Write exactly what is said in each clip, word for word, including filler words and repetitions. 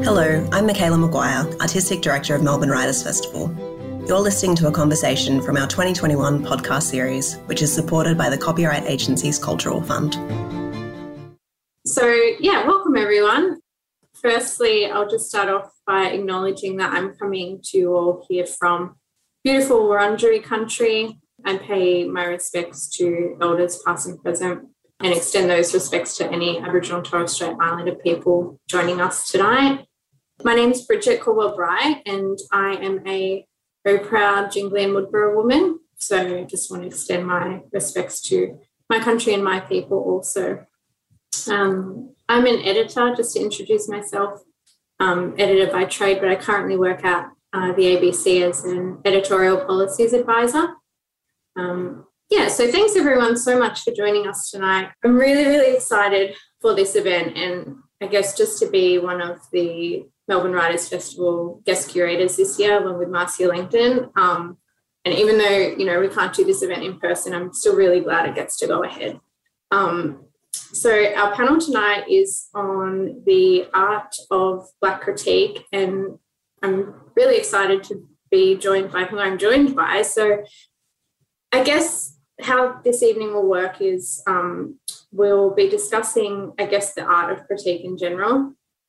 Hello, I'm Michaela Maguire, Artistic Director of Melbourne Writers Festival. You're listening to a conversation from our twenty twenty-one podcast series, which is supported by the Copyright Agency's Cultural Fund. So, yeah, welcome everyone. Firstly, I'll just start off by acknowledging that I'm coming to you all here from beautiful Wurundjeri country and pay my respects to elders past and present and extend those respects to any Aboriginal and Torres Strait Islander people joining us tonight. My name is Bridget Caldwell-Bright and I am a very proud Jingli and Woodborough woman. So just want to extend my respects to my country and my people also. Um, I'm an editor, just to introduce myself, um, editor by trade, but I currently work at uh, the A B C as an editorial policies advisor. Um, yeah, so thanks everyone so much for joining us tonight. I'm really, really excited for this event and I guess just to be one of the Melbourne Writers Festival guest curators this year, along with Marcia Langton. Um, and even though, you know, we can't do this event in person, I'm still really glad it gets to go ahead. Um, so our panel tonight is on the art of Black critique, and I'm really excited to be joined by who I'm joined by. So I guess how this evening will work is um, we'll be discussing, I guess, the art of critique in general.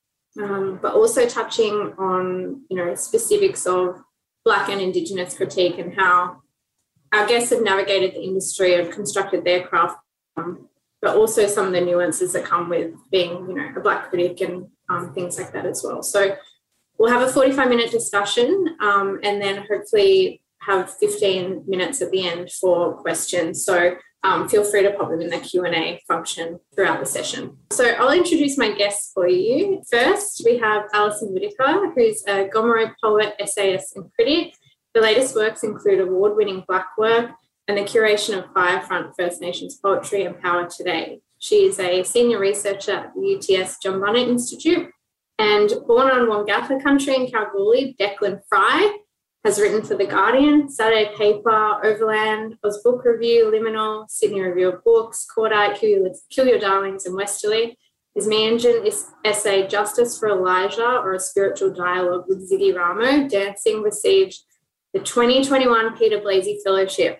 Um, but also touching on, you know, specifics of Black and Indigenous critique and how our guests have navigated the industry and constructed their craft, um, but also some of the nuances that come with being, you know, a Black critic and um, things like that as well. So we'll have a forty-five minute discussion um, and then hopefully have fifteen minutes at the end for questions. So Um, feel free to pop them in the Q and A function throughout the session. So I'll introduce my guests for you. First, we have Alison Whittaker, who's a Gomeroi poet, essayist and critic. The latest works include award-winning Black work and the curation of Firefront First Nations poetry and Power Today. She is a senior researcher at the U T S John Bunner Institute, and born on Wongatha country in Kalgoorlie, Declan Fry has written for The Guardian, Saturday Paper, Overland, Oz Book Review, Liminal, Sydney Review of Books, Cordite, Kill Your, Kill Your Darlings and Westerly. His meandering essay Justice for Elijah, or a Spiritual Dialogue with Ziggy Ramo, Dancing, received the twenty twenty-one Peter Blasey Fellowship.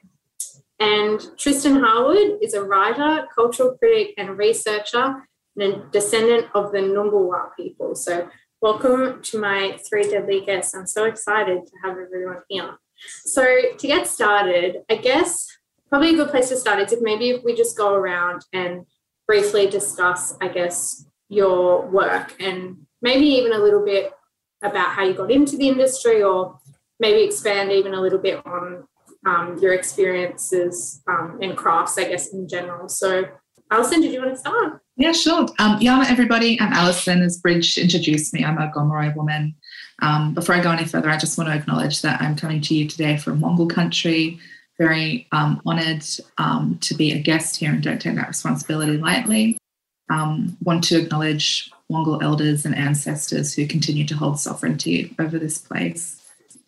And Tristan Harwood is a writer, cultural critic and researcher and a descendant of the Ngunnawal people. So welcome to my three deadly guests. I'm so excited to have everyone here. So to get started, I guess probably a good place to start is if maybe if we just go around and briefly discuss, I guess, your work and maybe even a little bit about how you got into the industry, or maybe expand even a little bit on um, your experiences um, in crafts, I guess, in general. So Alison, did you want to start? Yeah, sure. Um, Yana, everybody. I'm Alison. As Bridge introduced me, I'm a Gomeroi woman. Um, before I go any further, I just want to acknowledge that I'm coming to you today from Wangal country. Very um, honoured um, to be a guest here and don't take that responsibility lightly. Um, want to acknowledge Wangal elders and ancestors who continue to hold sovereignty over this place.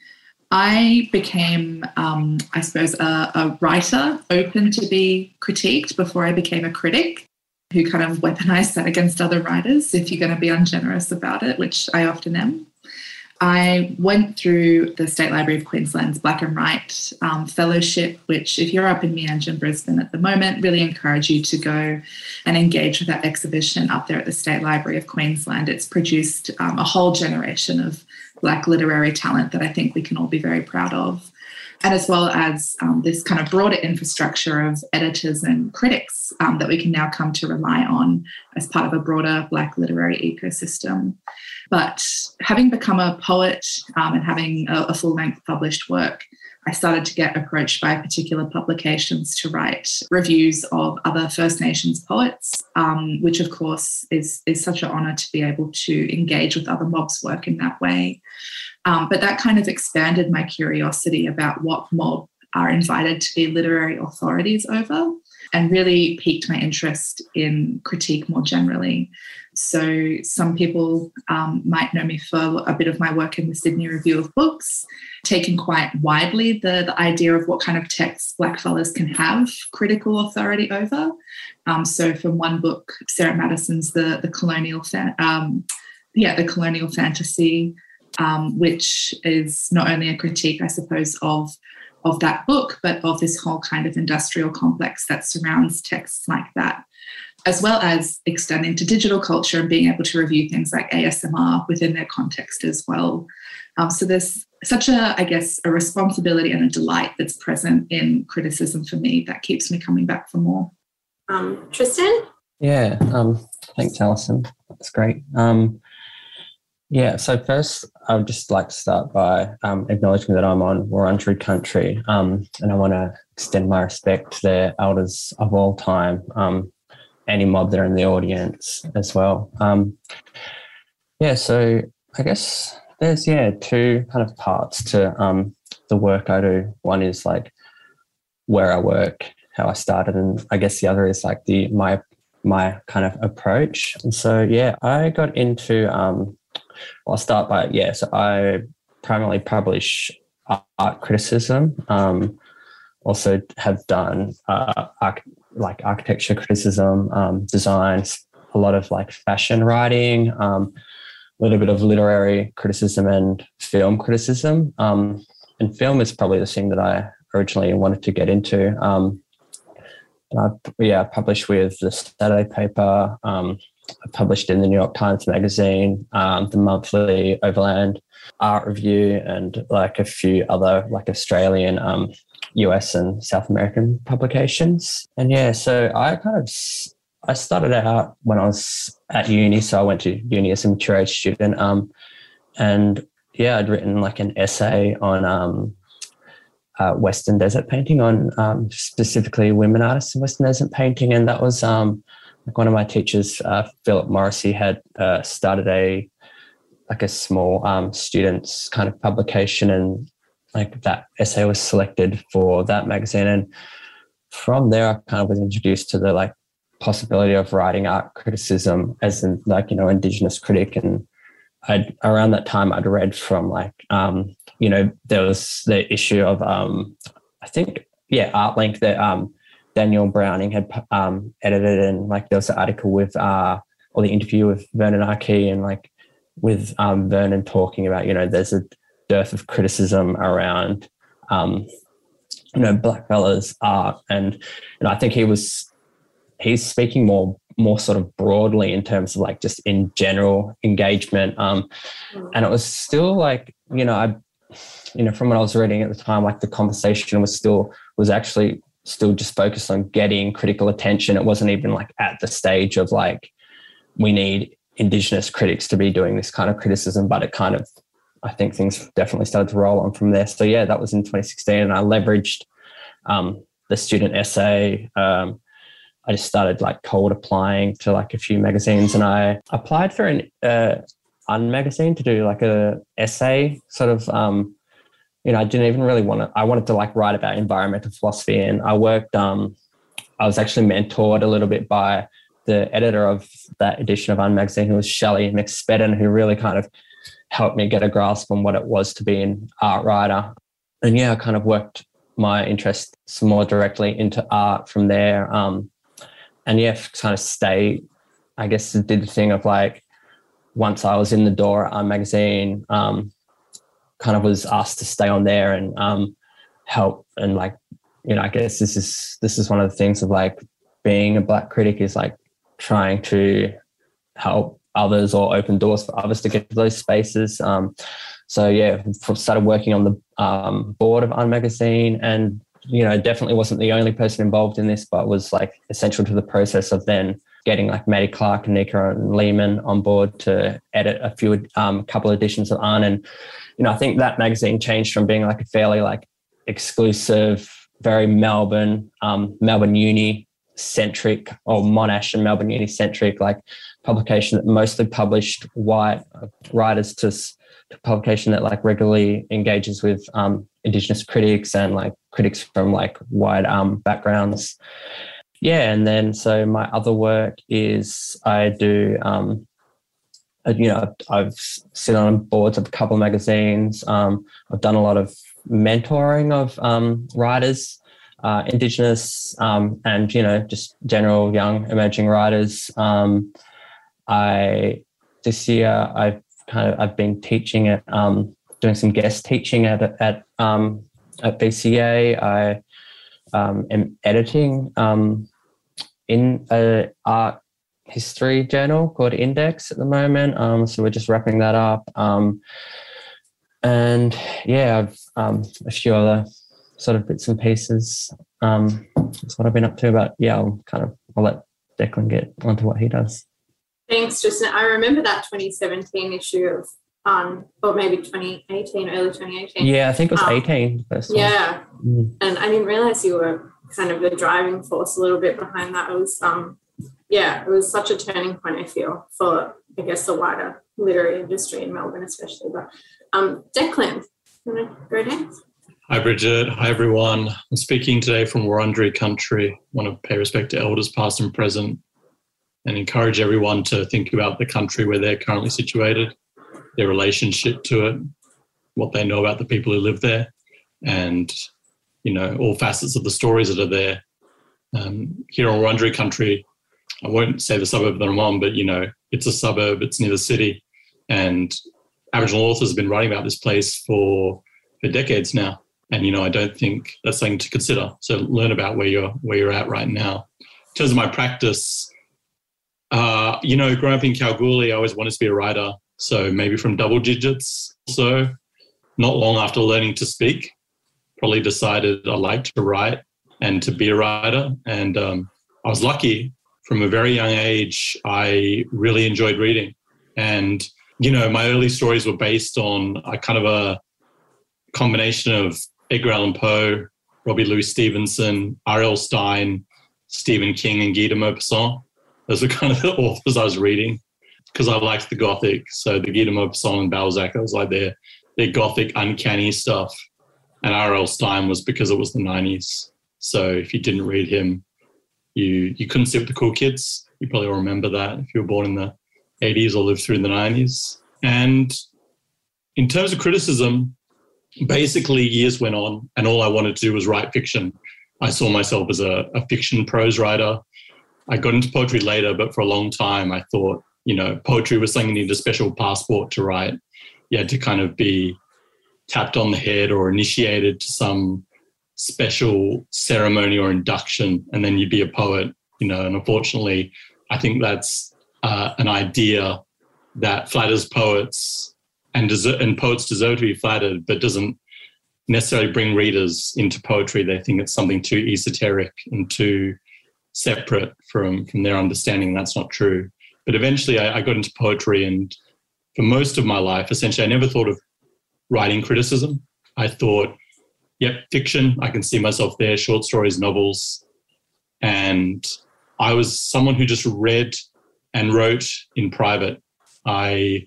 I became, um, I suppose, a, a writer open to be critiqued before I became a critic who kind of weaponized that against other writers if you're going to be ungenerous about it, which I often am. I went through the State Library of Queensland's Black and White um, Fellowship, which if you're up in Meanjin, Brisbane at the moment, really encourage you to go and engage with that exhibition up there at the State Library of Queensland. It's produced um, a whole generation of Black literary talent that I think we can all be very proud of, and as well as um, this kind of broader infrastructure of editors and critics um, that we can now come to rely on as part of a broader Black literary ecosystem. But having become a poet um, and having a, a full-length published work, I started to get approached by particular publications to write reviews of other First Nations poets, um, which of course is, is such an honour to be able to engage with other mobs' work in that way. Um, but that kind of expanded my curiosity about what mob are invited to be literary authorities over, and really piqued my interest in critique more generally. So some people um, might know me for a bit of my work in the Sydney Review of Books, taking quite widely the, the idea of what kind of texts blackfellas can have critical authority over. Um, so from one book, Sarah Madison's The, the Colonial Fan, um, yeah, the colonial fantasy, um, which is not only a critique, I suppose, of of that book, but of this whole kind of industrial complex that surrounds texts like that, as well as extending to digital culture and being able to review things like A S M R within their context as well. Um, so there's such a, I guess, a responsibility and a delight that's present in criticism for me that keeps me coming back for more. Um, Tristan? Yeah, um, thanks, Alison. That's great. Um, yeah, so first, I would just like to start by um, acknowledging that I'm on Wurundjeri country, um, and I want to extend my respect to the elders of all time, um, any mob that are in the audience as well. Um, yeah, so I guess there's, yeah, two kind of parts to um, the work I do. One is like where I work, how I started, and I guess the other is like the my my kind of approach. And so, yeah, I got into, um, well, I'll start by, yeah, so I primarily publish art criticism, um, also have done uh, arch- like architecture criticism, um, designs, a lot of like fashion writing, um, a little bit of literary criticism and film criticism. Um, and film is probably the thing that I originally wanted to get into. Um, and I, yeah, published with the Saturday paper. Um, I published in the New York Times Magazine, um, the monthly Overland Art Review, and like a few other like Australian, um, U S and South American publications. And yeah, so I kind of, I started out when I was at uni. So I went to uni as a mature age student. Um, and yeah, I'd written like an essay on um, uh, Western desert painting, on um, specifically women artists in Western desert painting. And that was um, like one of my teachers, uh, Philip Morrissey, had uh, started a, like a small um, students kind of publication, and like that essay was selected for that magazine. And from there, I kind of was introduced to the like possibility of writing art criticism as in like, you know, Indigenous critic. And I'd, around that time I'd read from like, um, you know, there was the issue of, um, I think, yeah, ArtLink that um, Daniel Browning had um, edited, and like there was an article with, uh, or the interview with Vernon Arkey, and like with um, Vernon talking about, you know, there's a dearth of criticism around, um, you know, blackfellas art. And, you know, I think he was, he's speaking more, more sort of broadly in terms of like just in general engagement. Um, and it was still like, you know, I, you know, from what I was reading at the time, like the conversation was still, was actually still just focused on getting critical attention. It wasn't even like at the stage of like, we need Indigenous critics to be doing this kind of criticism, but it kind of, I think things definitely started to roll on from there. So yeah, that was in twenty sixteen, and I leveraged um, the student essay. Um, I just started like cold applying to like a few magazines, and I applied for an uh, Un magazine to do like a essay sort of, um, you know, I didn't even really want to, I wanted to like write about environmental philosophy. And I worked, um, I was actually mentored a little bit by the editor of that edition of Un magazine, who was Shelley McSpedden, who really kind of helped me get a grasp on what it was to be an art writer. And yeah, I kind of worked my interest some more directly into art from there. Um, and yeah, kind of stay, I guess, did the thing of like, once I was in the door at Un magazine, um, kind of was asked to stay on there and um, help. And like, you know, I guess this is, this is one of the things of like being a Black critic, is like trying to help others or open doors for others to get to those spaces. Um, so yeah, started working on the um, board of Un magazine, and, you know, definitely wasn't the only person involved in this, but was like essential to the process of then getting like Maddie Clark and Nika and Lehman on board to edit a few, um, couple of editions of Un. And, you know, I think that magazine changed from being like a fairly like exclusive, very Melbourne, um, Melbourne Uni centric, or Monash and Melbourne Uni centric, like publication that mostly published white writers, to, to publication that like regularly engages with um, Indigenous critics and like critics from like wide um, backgrounds. Yeah, and then so my other work is I do, um, you know, I've sit on boards of a couple of magazines. Um, I've done a lot of mentoring of um, writers, uh, Indigenous um, and, you know, just general young emerging writers. Um, I this year I've kind of I've been teaching at um, doing some guest teaching at at um, at B C A. I um, am editing um, in a art history journal called Index at the moment. Um, so we're just wrapping that up. Um, and yeah, I've um, a few other sort of bits and pieces. Um, that's what I've been up to. But yeah, I'll kind of I'll let Declan get onto what he does. Thanks, Tristan. I remember that twenty seventeen issue of, um, or maybe twenty eighteen, early twenty eighteen. Yeah, I think it was um, eighteen. The first one. Yeah, mm. And I didn't realise you were kind of the driving force a little bit behind that. It was, um, yeah, it was such a turning point, I feel, for, I guess, the wider literary industry in Melbourne especially. But um, Declan, you want to go next? Hi, Bridget. Hi, everyone. I'm speaking today from Wurundjeri country. I want to pay respect to elders past and present and encourage everyone to think about the country where they're currently situated, their relationship to it, what they know about the people who live there, and, you know, all facets of the stories that are there. Um, here on Wurundjeri country, I won't say the suburb that I'm on, but, you know, it's a suburb, it's near the city, and Aboriginal authors have been writing about this place for, for decades now. And, you know, I don't think that's something to consider. So learn about where you're where you're at right now. In terms of my practice, uh, you know, growing up in Kalgoorlie, I always wanted to be a writer. So maybe from double digits. So not long after learning to speak, probably decided I liked to write and to be a writer. And um, I was lucky. From a very young age, I really enjoyed reading. And, you know, my early stories were based on a kind of a combination of Edgar Allan Poe, Robbie Louis Stevenson, R L Stine, Stephen King, and Guy de Maupassant. Those were kind of the authors I was reading because I liked the Gothic. So the Guy de Maupassant and Balzac, I was like their, their Gothic, uncanny stuff. And R L Stine was because it was the nineties. So if you didn't read him, you you couldn't sit with the cool kids. You probably remember that if you were born in the eighties or lived through the nineties. And in terms of criticism, basically years went on and all I wanted to do was write fiction. I saw myself as a, a fiction prose writer. I got into poetry later, but for a long time I thought, you know, poetry was something you needed a special passport to write. You had to kind of be tapped on the head or initiated to some special ceremony or induction, and then you'd be a poet, you know, and unfortunately I think that's uh, an idea that flatters poets and, deser- and poets deserve to be flattered, but doesn't necessarily bring readers into poetry. They think it's something too esoteric and too separate from, from their understanding. That's not true. But eventually I, I got into poetry, and for most of my life, essentially, I never thought of writing criticism. I thought, yep, fiction, I can see myself there, short stories, novels. And I was someone who just read and wrote in private. I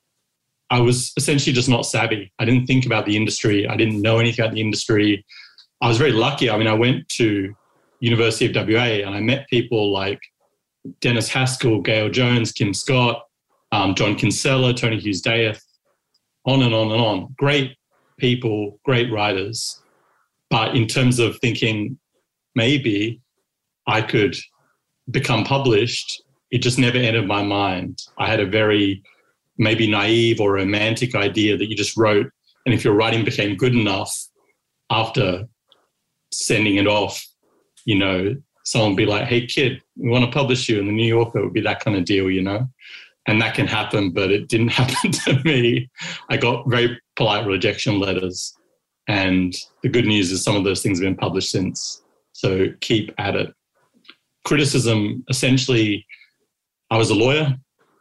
I was essentially just not savvy. I didn't think about the industry. I didn't know anything about the industry. I was very lucky. I mean, I went to University of W A and I met people like Dennis Haskell, Gail Jones, Kim Scott, um, John Kinsella, Tony Hughes-Dayeth, on and on and on. Great people, great writers. But in terms of thinking maybe I could become published, it just never entered my mind. I had a very maybe naive or romantic idea that you just wrote, and if your writing became good enough after sending it off, you know, someone would be like, hey, kid, we want to publish you in the New Yorker. It would be that kind of deal, you know. And that can happen, but it didn't happen to me. I got very polite rejection letters. And the good news is some of those things have been published since. So keep at it. Criticism, essentially, I was a lawyer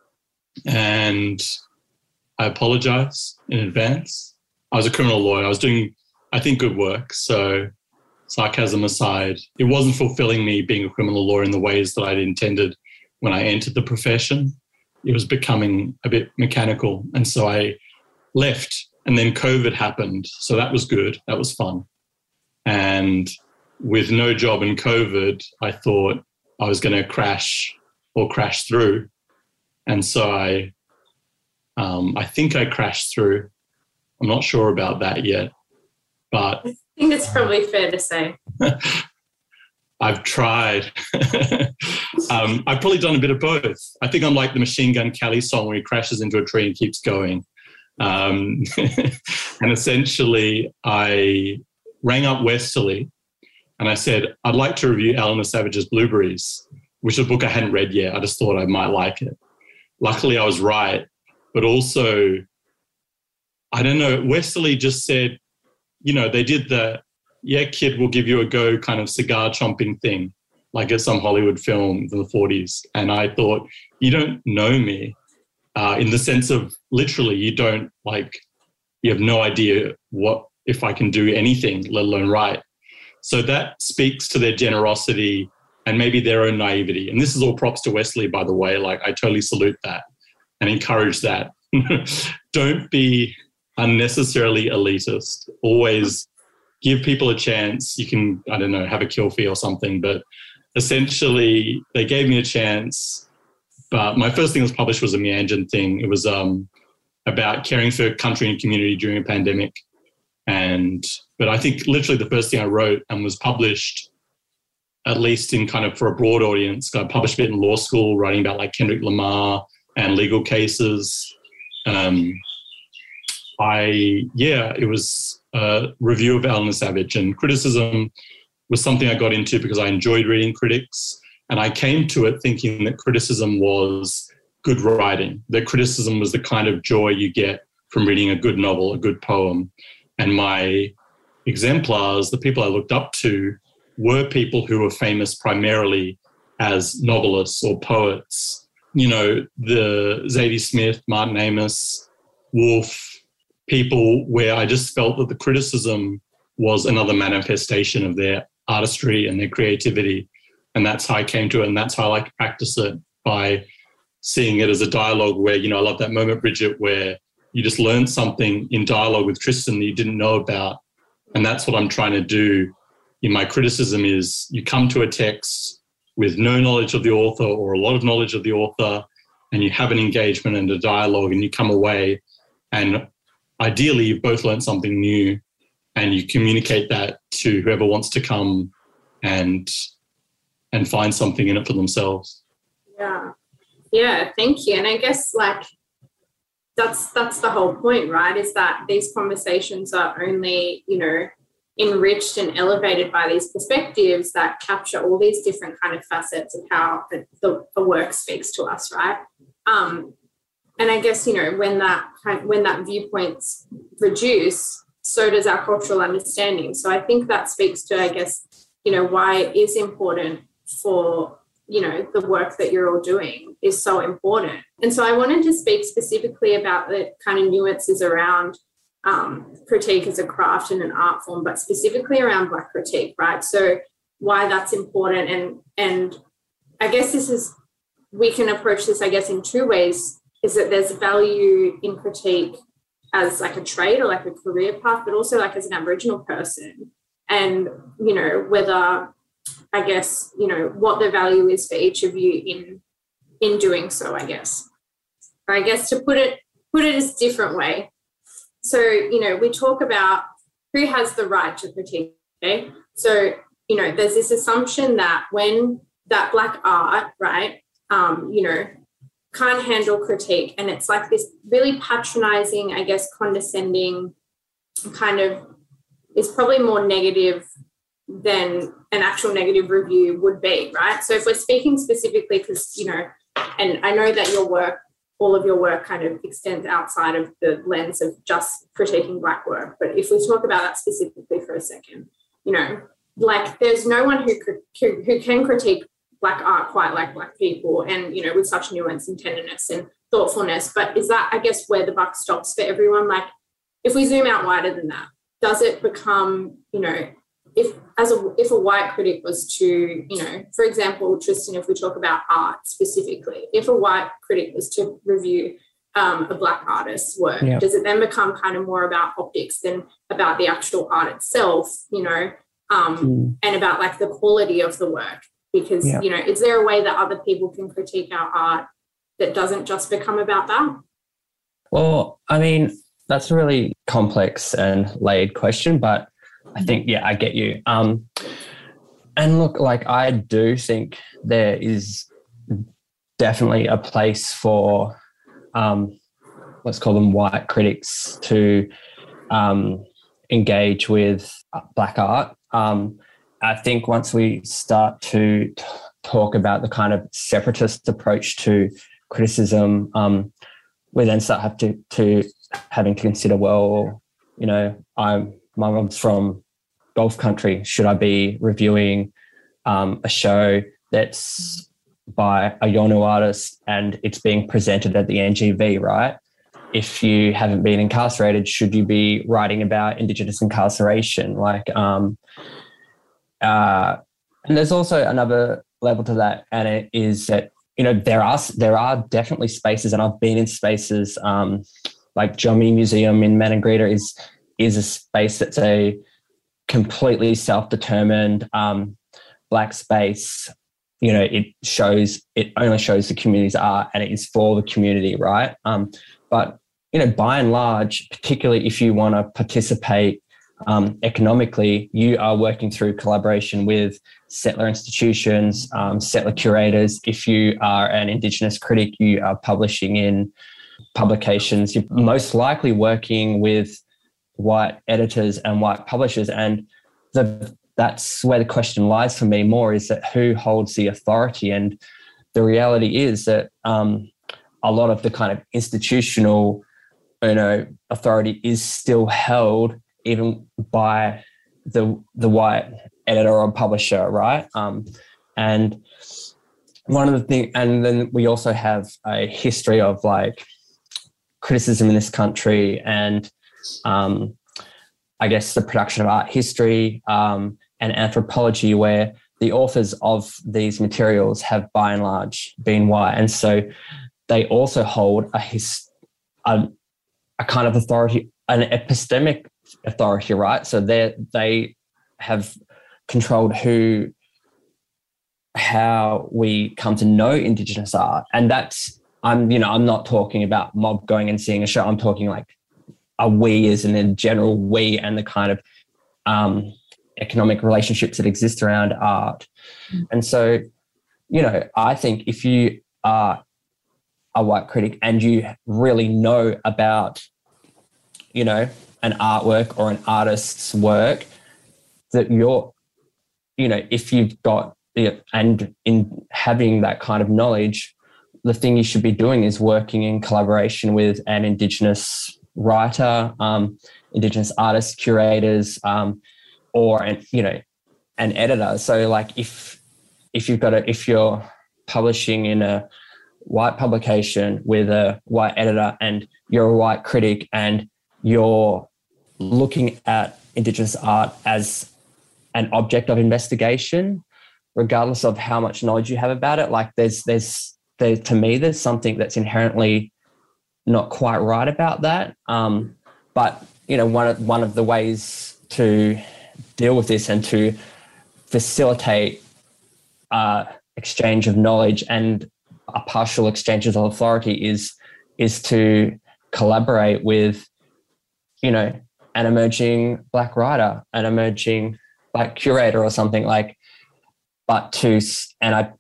and I apologize in advance. I was a criminal lawyer. I was doing, I think, good work. So sarcasm aside, it wasn't fulfilling me being a criminal lawyer in the ways that I'd intended when I entered the profession. It was becoming a bit mechanical. And so I left. And then COVID happened. So that was good. That was fun. And with no job and COVID, I thought I was going to crash or crash through. And so I, um, I think I crashed through. I'm not sure about that yet, but I think it's probably fair to say. I've tried. um, I've probably done a bit of both. I think I'm like the Machine Gun Kelly song where he crashes into a tree and keeps going. Um, and essentially, I rang up Westerly and I said, I'd like to review Eleanor Savage's Blueberries, which is a book I hadn't read yet. I just thought I might like it. Luckily, I was right. But also, I don't know, Westerly just said, you know, they did the, yeah, kid, we'll give you a go kind of cigar chomping thing, like at some Hollywood film in the forties. And I thought, you don't know me uh, in the sense of literally you don't like, you have no idea what, if I can do anything, let alone write. So that speaks to their generosity and maybe their own naivety. And this is all props to Westerly, by the way. Like, I totally salute that and encourage that. Don't be unnecessarily elitist. Always give people a chance. You can, I don't know, have a kill fee or something, but essentially they gave me a chance. But my first thing that was published was a Meanjin thing. It was um, about caring for country and community during a pandemic. And, but I think literally the first thing I wrote and was published, at least in kind of for a broad audience, I published a bit in law school, writing about like Kendrick Lamar and legal cases. Um, I, yeah, it was a review of Eleanor Savage, and criticism was something I got into because I enjoyed reading critics. And I came to it thinking that criticism was good writing, that criticism was the kind of joy you get from reading a good novel, a good poem. And my exemplars, the people I looked up to, were people who were famous primarily as novelists or poets. You know, the Zadie Smith, Martin Amis, Woolf, people where I just felt that the criticism was another manifestation of their artistry and their creativity. And that's how I came to it. And that's how I like to practice it, by seeing it as a dialogue where, you know, I love that moment, Bridget, where you just learn something in dialogue with Tristan that you didn't know about. And that's what I'm trying to do in my criticism is you come to a text with no knowledge of the author or a lot of knowledge of the author, and you have an engagement and a dialogue, and you come away and ideally you've both learned something new, and you communicate that to whoever wants to come and and find something in it for themselves. Yeah. Yeah, thank you. And I guess like that's that's the whole point, right? Is that these conversations are only, you know, enriched and elevated by these perspectives that capture all these different kind of facets of how the, the, the work speaks to us, right? Um, and I guess, you know, when that when that viewpoints reduce, so does our cultural understanding. So I think that speaks to, I guess, you know, why it is important for, you know, the work that you're all doing is so important. And so I wanted to speak specifically about the kind of nuances around um, critique as a craft and an art form, but specifically around Black critique, right? So why that's important. And, and I guess this is, we can approach this, I guess, in two ways, is that there's value in critique as like a trade or like a career path, but also like as an Aboriginal person. And, you know, whether, I guess, you know, what the value is for each of you in in doing so, I guess. Or I guess to put it put it as a different way. So, you know, we talk about who has the right to critique, okay? So, you know, there's this assumption that when that Black art, right, um, you know, can't handle critique, and it's like this really patronizing, I guess, condescending kind of, is probably more negative than an actual negative review would be, right? So if we're speaking specifically, because, you know, and I know that your work, all of your work kind of extends outside of the lens of just critiquing Black work, but if we talk about that specifically for a second, you know, like there's no one who could, who, who can critique Black art quite like Black people, and, you know, with such nuance and tenderness and thoughtfulness. But is that, I guess, where the buck stops for everyone? Like, if we zoom out wider than that, does it become, you know, if as a if a white critic was to, you know, for example, Tristan, if we talk about art specifically, if a white critic was to review um, a Black artist's work, yeah. does it then become kind of more about optics than about the actual art itself, you know, um, mm. and about like the quality of the work? Because, yeah. you know, is there a way that other people can critique our art that doesn't just become about that? Well, I mean, that's a really complex and layered question, but I think, yeah, I get you. Um, and look, like I do think there is definitely a place for, um, let's call them white critics, to um, engage with Black art. Um, I think once we start to t- talk about the kind of separatist approach to criticism, um, we then start have to, to having to consider, well, you know, I'm my mom's from Gulf country. Should I be reviewing um, a show that's by a Yolngu artist and it's being presented at the N G V, right? If you haven't been incarcerated, should you be writing about Indigenous incarceration? Like, um, uh, and there's also another level to that, and it is that, you know, there are there are definitely spaces, and I've been in spaces um, like Jommy Museum in Maningrida is is a space that's a completely self-determined um, Black space. You know, it shows it only shows the community's art, and it is for the community, right? Um, but you know, by and large, particularly if you want to participate um, economically, you are working through collaboration with settler institutions, um, settler curators. If you are an Indigenous critic, you are publishing in publications. You're most likely working with white editors and white publishers. And the, that's where the question lies for me more, is that who holds the authority? And the reality is that um, a lot of the kind of institutional, you know, authority is still held even by the the white editor or publisher, right? Um, and one of the things, and then we also have a history of like criticism in this country, and um, I guess the production of art history um, and anthropology, where the authors of these materials have by and large been white, and so they also hold a his a, a kind of authority, an epistemic authority, right? So they they have controlled who, how we come to know Indigenous art, and that's I'm you know I'm not talking about mob going and seeing a show. I'm talking like a we as in a general we, and the kind of um, economic relationships that exist around art. Mm. And so, you know, I think if you are a white critic and you really know about, you know, an artwork or an artist's work, that you're, you know, if you've got, and in having that kind of knowledge, the thing you should be doing is working in collaboration with an Indigenous writer, um, Indigenous artists, curators, um, or, an, you know, an editor. So like if, if you've got a, if you're publishing in a white publication with a white editor and you're a white critic and you're looking at Indigenous art as an object of investigation, regardless of how much knowledge you have about it, like there's, there's, there, to me, there's something that's inherently not quite right about that. Um, but, you know, one of, one of the ways to deal with this and to facilitate uh, exchange of knowledge and a partial exchanges of authority is, is to collaborate with, you know, an emerging Black writer, an emerging Black curator or something like, but to, and I,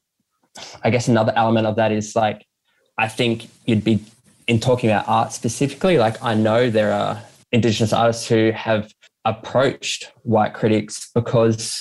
I guess another element of that is like, I think you'd be, in talking about art specifically, like I know there are Indigenous artists who have approached white critics because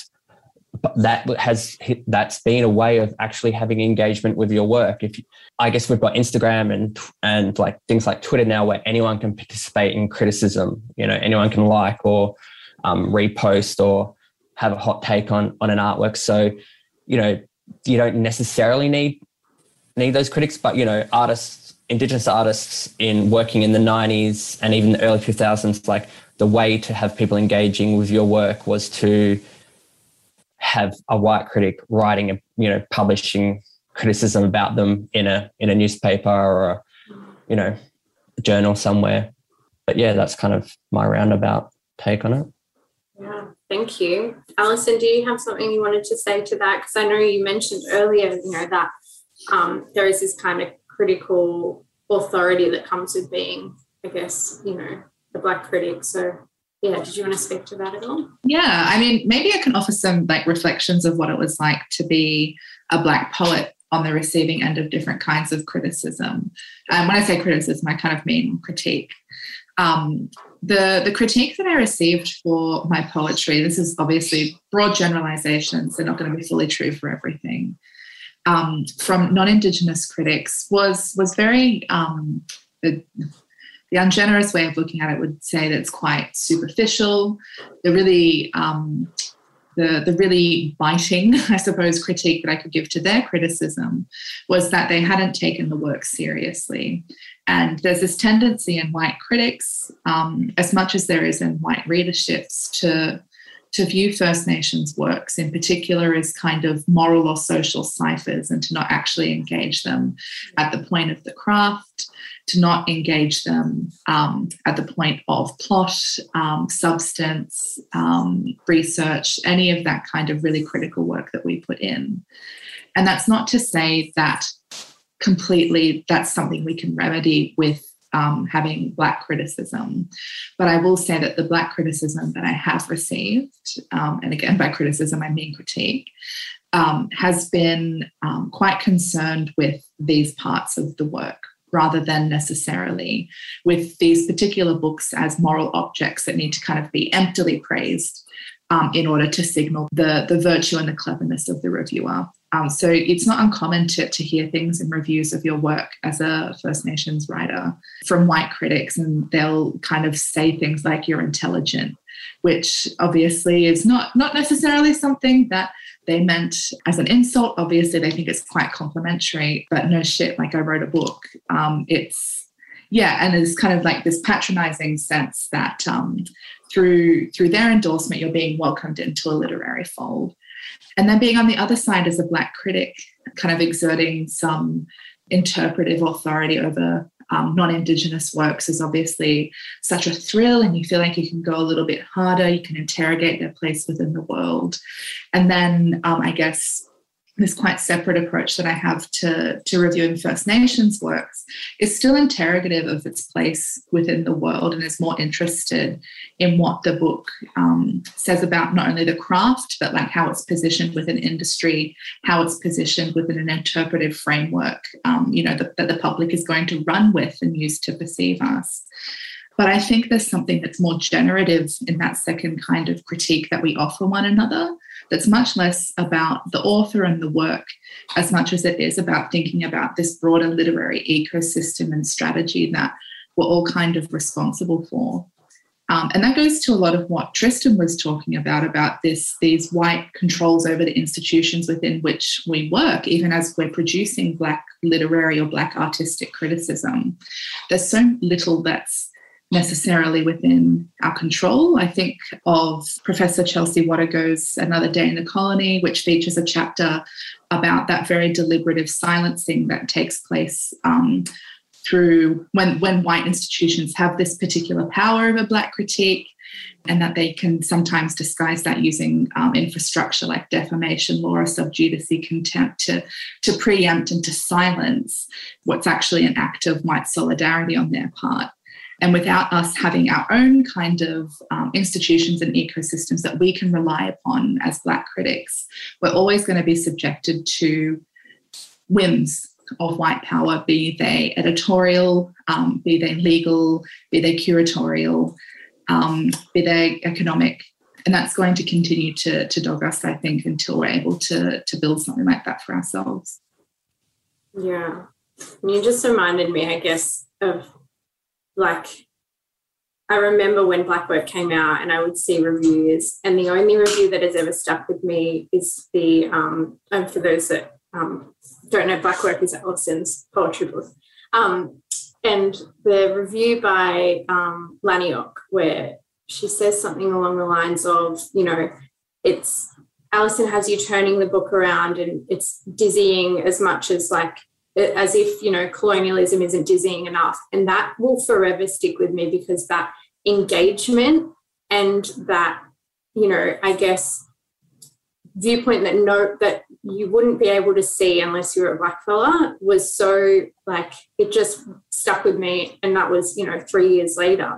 that has, that's been a way of actually having engagement with your work. If you, I guess we've got Instagram and, and like things like Twitter now where anyone can participate in criticism, you know, anyone can like or um, repost or have a hot take on, on an artwork. So, you know, you don't necessarily need, need those critics, but, you know, artists, Indigenous artists in working in the nineties and even the early two thousands, like the way to have people engaging with your work was to have a white critic writing, a, you know, publishing criticism about them in a in a newspaper or a, you know, a journal somewhere. But yeah, that's kind of my roundabout take on it. Yeah, thank you. Alison, do you have something you wanted to say to that? Because I know you mentioned earlier, you know, that um, there is this kind of critical authority that comes with being, I guess, you know, the Black critic. So yeah, did you want to speak to that at all? Yeah, I mean, maybe I can offer some like reflections of what it was like to be a Black poet on the receiving end of different kinds of criticism. And when I say criticism, I kind of mean critique. Um, the, the critique that I received for my poetry, this is obviously broad generalizations, they're not going to be fully true for everything, um, from non-Indigenous critics was, was very... Um, the, The ungenerous way of looking at it would say that it's quite superficial. The really, um, the the really biting, I suppose, critique that I could give to their criticism was that they hadn't taken the work seriously. And there's this tendency in white critics, um, as much as there is in white readerships, to to view First Nations works in particular as kind of moral or social ciphers, and to not actually engage them at the point of the craft, to not engage them um, at the point of plot, um, substance, um, research, any of that kind of really critical work that we put in. And that's not to say that completely that's something we can remedy with um, having Black criticism. But I will say that the Black criticism that I have received, um, and again, by criticism, I mean critique, um, has been um, quite concerned with these parts of the work, rather than necessarily with these particular books as moral objects that need to kind of be emptily praised um, in order to signal the, the virtue and the cleverness of the reviewer. Um, so it's not uncommon to, to hear things in reviews of your work as a First Nations writer from white critics, and they'll kind of say things like you're intelligent, which obviously is not, not necessarily something that they meant as an insult. Obviously, they think it's quite complimentary, but no shit, like I wrote a book. Um, it's, yeah, and there's kind of like this patronizing sense that um, through through their endorsement, you're being welcomed into a literary fold. And then being on the other side as a Black critic, kind of exerting some interpretive authority over um, non-Indigenous works is obviously such a thrill, and you feel like you can go a little bit harder, you can interrogate their place within the world. And then um, I guess this quite separate approach that I have to, to reviewing First Nations works is still interrogative of its place within the world, and is more interested in what the book um, says about not only the craft, but like how it's positioned within industry, how it's positioned within an interpretive framework, um, you know, that, that the public is going to run with and use to perceive us. But I think there's something that's more generative in that second kind of critique that we offer one another, that's much less about the author and the work as much as it is about thinking about this broader literary ecosystem and strategy that we're all kind of responsible for. Um, and that goes to a lot of what Tristan was talking about, about this, these white controls over the institutions within which we work, even as we're producing Black literary or Black artistic criticism. There's so little that's necessarily within our control. I think of Professor Chelsea Wattago's Another Day in the Colony, which features a chapter about that very deliberative silencing that takes place um, through when, when white institutions have this particular power over Black critique, and that they can sometimes disguise that using um, infrastructure like defamation law or sub judice contempt to, to preempt and to silence what's actually an act of white solidarity on their part. And without us having our own kind of um, institutions and ecosystems that we can rely upon as Black critics, we're always going to be subjected to whims of white power, be they editorial, um, be they legal, be they curatorial, um, be they economic. And that's going to continue to, to dog us, I think, until we're able to, to build something like that for ourselves. Yeah. You just reminded me, I guess, of like, I remember when Black Work came out and I would see reviews, and the only review that has ever stuck with me is the, um, and for those that um, don't know, Black Work is Alison's poetry book. Um, and the review by um, Laniok, where she says something along the lines of, you know, it's, Alison has you turning the book around and it's dizzying as much as like, as if, you know, colonialism isn't dizzying enough. And that will forever stick with me, because that engagement and that, you know, I guess viewpoint that no, that you wouldn't be able to see unless you're a Black fella was so like, it just stuck with me. And that was, you know, three years later.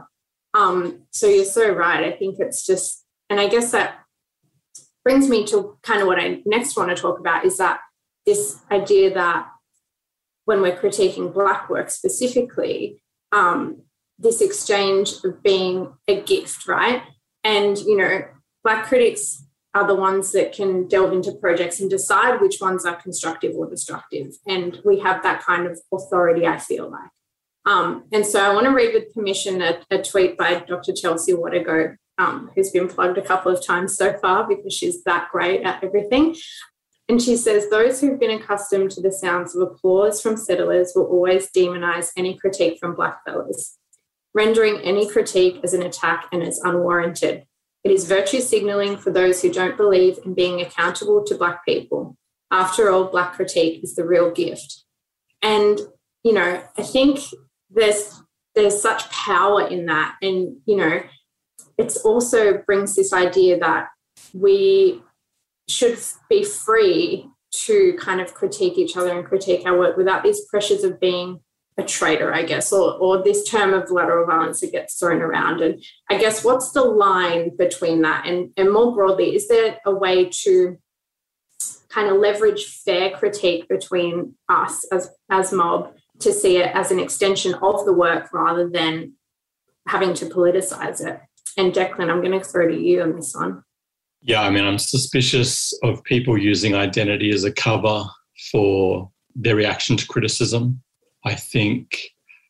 Um, so you're so right. I think it's just, and I guess that brings me to kind of what I next want to talk about is that this idea that when we're critiquing Black work specifically, um, this exchange of being a gift, right? And, you know, Black critics are the ones that can delve into projects and decide which ones are constructive or destructive. And we have that kind of authority, I feel like. Um, and so I want to read with permission a, a tweet by Doctor Chelsea Watergo, um, who's been plugged a couple of times so far because she's that great at everything. And she says, those who've been accustomed to the sounds of applause from settlers will always demonise any critique from blackfellas, rendering any critique as an attack and as unwarranted. It is virtue signalling for those who don't believe in being accountable to Black people. After all, Black critique is the real gift. And, you know, I think there's there's such power in that. And, you know, it also brings this idea that we should be free to kind of critique each other and critique our work without these pressures of being a traitor, I guess, or, or this term of lateral violence that gets thrown around. And I guess what's the line between that? And, and more broadly, is there a way to kind of leverage fair critique between us as, as mob to see it as an extension of the work rather than having to politicize it? And Declan, I'm going to throw to you on this one. Yeah, I mean, I'm suspicious of people using identity as a cover for their reaction to criticism. I think,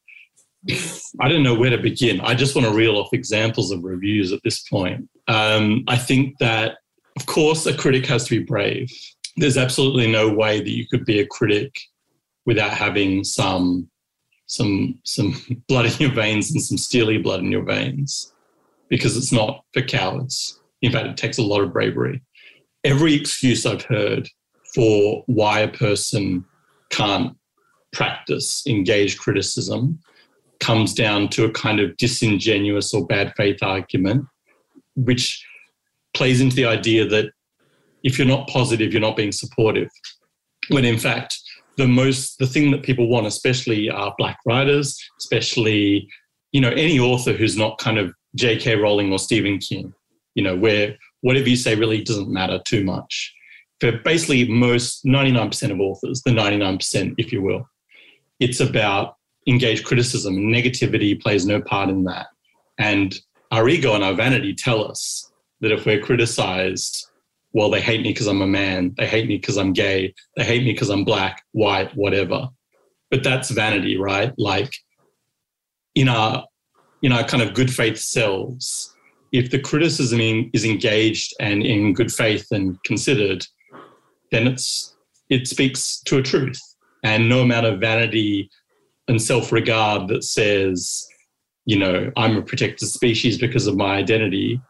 I don't know where to begin. I just want to reel off examples of reviews at this point. Um, I think that, of course, a critic has to be brave. There's absolutely no way that you could be a critic without having some, some, some blood in your veins and some steely blood in your veins, because it's not for cowards. In fact, it takes a lot of bravery. Every excuse I've heard for why a person can't practice engaged criticism comes down to a kind of disingenuous or bad faith argument, which plays into the idea that if you're not positive, you're not being supportive. When in fact, the most, the thing that people want, especially are Black writers, especially, you know, any author who's not kind of J K Rowling or Stephen King, you know, where whatever you say really doesn't matter too much. For basically most ninety-nine percent of authors, the ninety-nine percent, if you will, it's about engaged criticism. Negativity plays no part in that. And our ego and our vanity tell us that if we're criticised, well, they hate me because I'm a man, they hate me because I'm gay, they hate me because I'm Black, white, whatever. But that's vanity, right? Like in our, in our kind of good faith selves, if the criticism is engaged and in good faith and considered, then it's it speaks to a truth. And no amount of vanity and self-regard that says, you know, I'm a protected species because of my identity,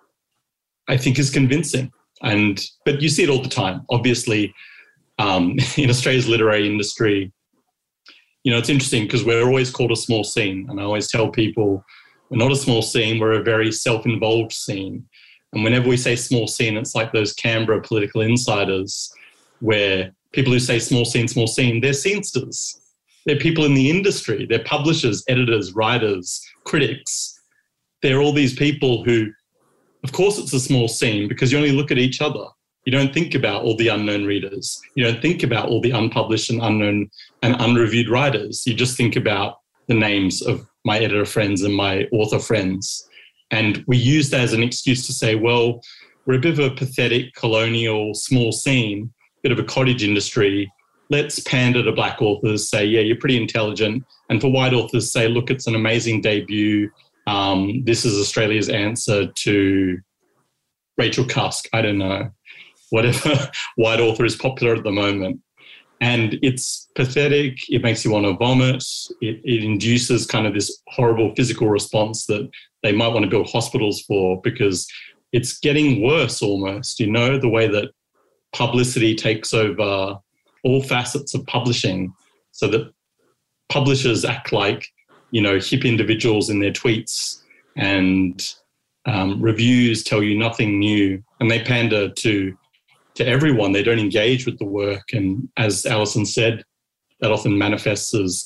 I think is convincing. And but you see it all the time. Obviously, um, in Australia's literary industry, you know, it's interesting because we're always called a small scene. And I always tell people, we're not a small scene, we're a very self-involved scene. And whenever we say small scene, it's like those Canberra political insiders where people who say small scene, small scene, they're scenesters. They're people in the industry. They're publishers, editors, writers, critics. They're all these people who, of course it's a small scene because you only look at each other. You don't think about all the unknown readers. You don't think about all the unpublished and unknown and unreviewed writers. You just think about the names of my editor friends and my author friends. And we use that as an excuse to say, well, we're a bit of a pathetic, colonial, small scene, bit of a cottage industry. Let's pander to Black authors, say, yeah, you're pretty intelligent. And for white authors, say, look, it's an amazing debut. Um, this is Australia's answer to Rachel Cusk. I don't know, whatever white author is popular at the moment. And it's pathetic. It makes you want to vomit. It, it induces kind of this horrible physical response that they might want to build hospitals for because it's getting worse almost, you know, the way that publicity takes over all facets of publishing so that publishers act like, you know, hip individuals in their tweets and um, reviews tell you nothing new and they pander to to everyone. They don't engage with the work. And as Alison said, that often manifests as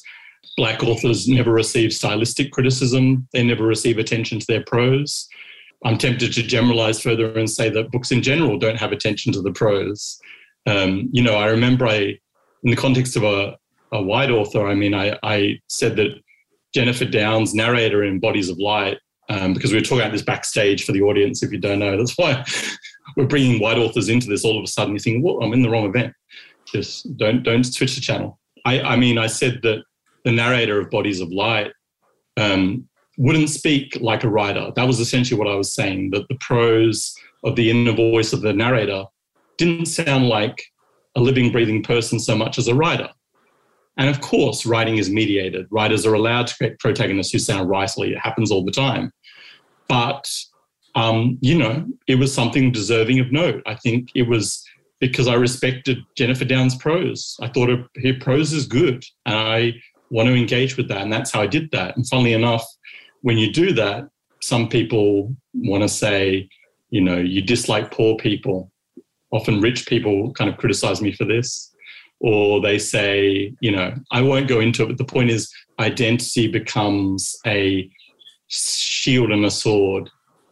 Black authors never receive stylistic criticism. They never receive attention to their prose. I'm tempted to generalize further and say that books in general don't have attention to the prose. Um, you know, I remember I, in the context of a, a white author, I mean, I, I said that Jennifer Downes' narrator in Bodies of Light, um, because we were talking about this backstage for the audience, if you don't know, that's why we're bringing white authors into this. All of a sudden you think, well, I'm in the wrong event. Just don't, don't switch the channel. I, I mean, I said that the narrator of Bodies of Light um, wouldn't speak like a writer. That was essentially what I was saying, that the prose of the inner voice of the narrator didn't sound like a living, breathing person so much as a writer. And of course, writing is mediated. Writers are allowed to create protagonists who sound writerly. It happens all the time. But, um, you know, it was something deserving of note. I think it was because I respected Jennifer Downes' prose. I thought her, her prose is good, and I want to engage with that, and that's how I did that. And funnily enough, when you do that, some people want to say, you know, you dislike poor people. Often rich people kind of criticize me for this. Or they say, you know, I won't go into it, but the point is identity becomes a shield and a sword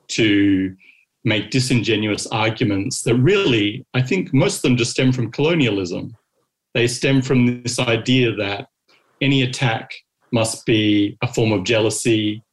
to make disingenuous arguments that really, I think most of them just stem from colonialism. They stem from this idea that any attack must be a form of jealousy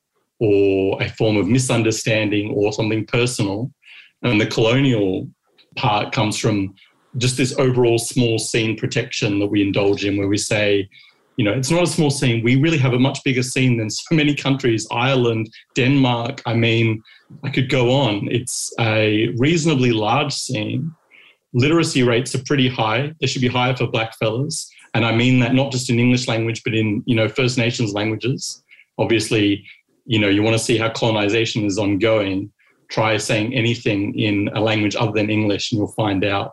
or a form of misunderstanding or something personal. And the colonial part comes from just this overall small scene protection that we indulge in, where we say, you know, it's not a small scene. We really have a much bigger scene than so many countries, Ireland, Denmark. I mean, I could go on. It's a reasonably large scene. Literacy rates are pretty high. They should be higher for black fellas. And I mean that not just in English language, but in, you know, First Nations languages. Obviously, you know, you want to see how colonization is ongoing. Try saying anything in a language other than English and you'll find out.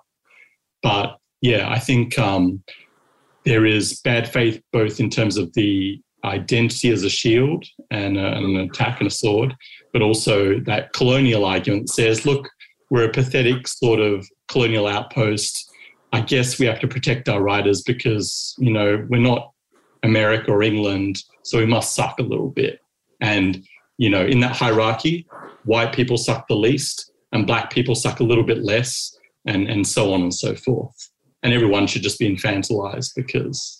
But yeah, I think um, there is bad faith both in terms of the identity as a shield and, a, and an attack and a sword, but also that colonial argument says, look, we're a pathetic sort of colonial outpost. I guess we have to protect our writers because, you know, we're not America or England, so we must suck a little bit. And, you know, in that hierarchy, white people suck the least and black people suck a little bit less. And, and so on and so forth. And everyone should just be infantilized because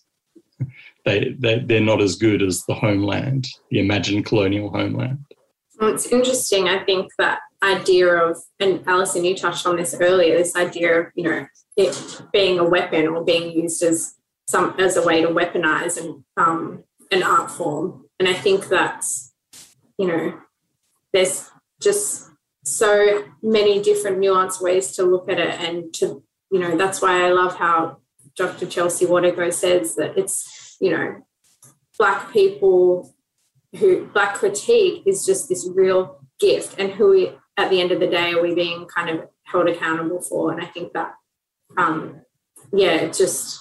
they, they, they're not as good as the homeland, the imagined colonial homeland. Well, it's interesting. I think that idea of, and Alison, you touched on this earlier, this idea of, you know, it being a weapon or being used as some as a way to weaponize an, um, an art form. And I think that's, you know, there's just so many different nuanced ways to look at it, and to, you know, that's why I love how Doctor Chelsea Watergo says that it's, you know, black people who, black critique is just this real gift, and who we, at the end of the day, are we being kind of held accountable for? And I think that, um, yeah, it just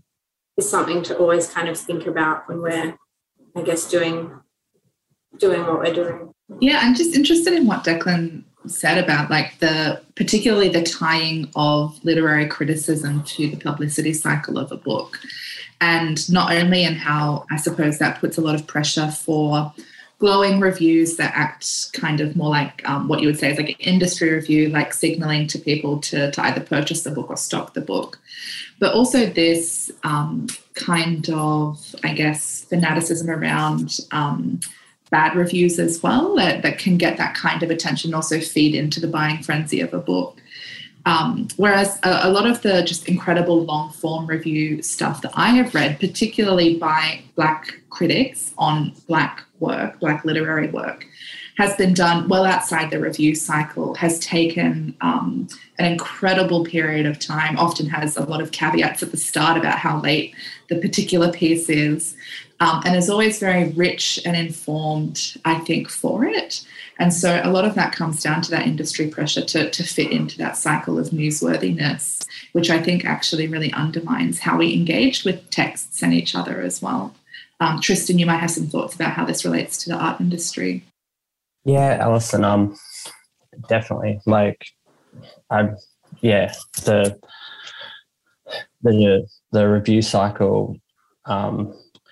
is something to always kind of think about when we're, I guess, doing doing what we're doing. Yeah, I'm just interested in what Declan said about like the particularly the tying of literary criticism to the publicity cycle of a book, and not only in how I suppose that puts a lot of pressure for glowing reviews that act kind of more like um, what you would say is like an industry review, like signaling to people to, to either purchase the book or stock the book, but also this um, kind of, I guess, fanaticism around um, bad reviews as well that, that can get that kind of attention, also feed into the buying frenzy of a book. Um, whereas a, a lot of the just incredible long form review stuff that I have read, particularly by Black critics on Black work, Black literary work, has been done well outside the review cycle, has taken um, an incredible period of time, often has a lot of caveats at the start about how late the particular piece is, um, and is always very rich and informed, I think, for it. And so a lot of that comes down to that industry pressure to, to fit into that cycle of newsworthiness, which I think actually really undermines how we engage with texts and each other as well. Um, Tristan, you might have some thoughts about how this relates to the art industry. Yeah, Alison, um, definitely. Like, I, yeah, the the the review cycle um,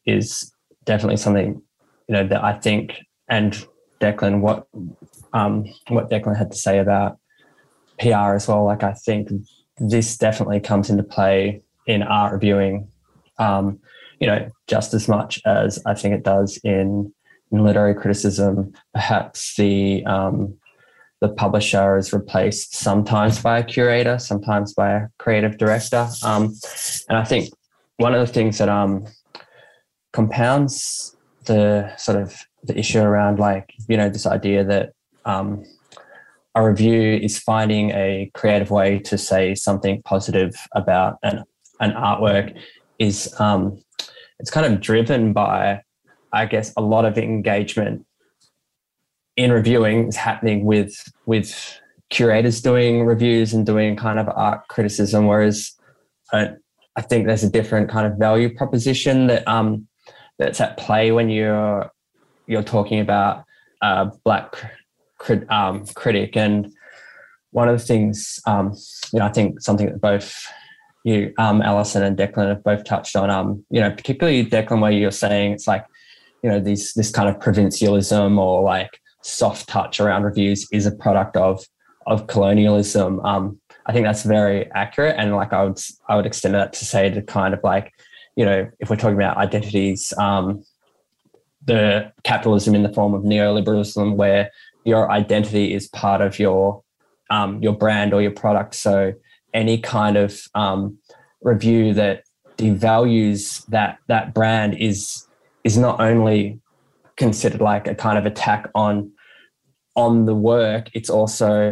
is definitely something, you know, that I think, and Declan, what um, what Declan had to say about P R as well, like I think this definitely comes into play in art reviewing, um, you know, just as much as I think it does in, in literary criticism. Perhaps the um, the publisher is replaced sometimes by a curator, sometimes by a creative director. Um, and I think one of the things that um, compounds the sort of the issue around, like, you know, this idea that um, a review is finding a creative way to say something positive about an, an artwork is um, it's kind of driven by, I guess, a lot of engagement in reviewing is happening with with curators doing reviews and doing kind of art criticism, whereas I, I think there's a different kind of value proposition that um, that's at play when you're you're talking about a black crit, um, critic. And one of the things, um, you know, I think something that both you, um, Alison and Declan, have both touched on, um, you know, particularly Declan, where you're saying it's like, you know, these this kind of provincialism or like soft touch around reviews is a product of of colonialism. Um, I think that's very accurate, and like I would I would extend that to say to kind of like, you know, if we're talking about identities, um, the capitalism in the form of neoliberalism, where your identity is part of your um, your brand or your product. So any kind of um, review that devalues that that brand is is not only considered like a kind of attack on on the work, it's also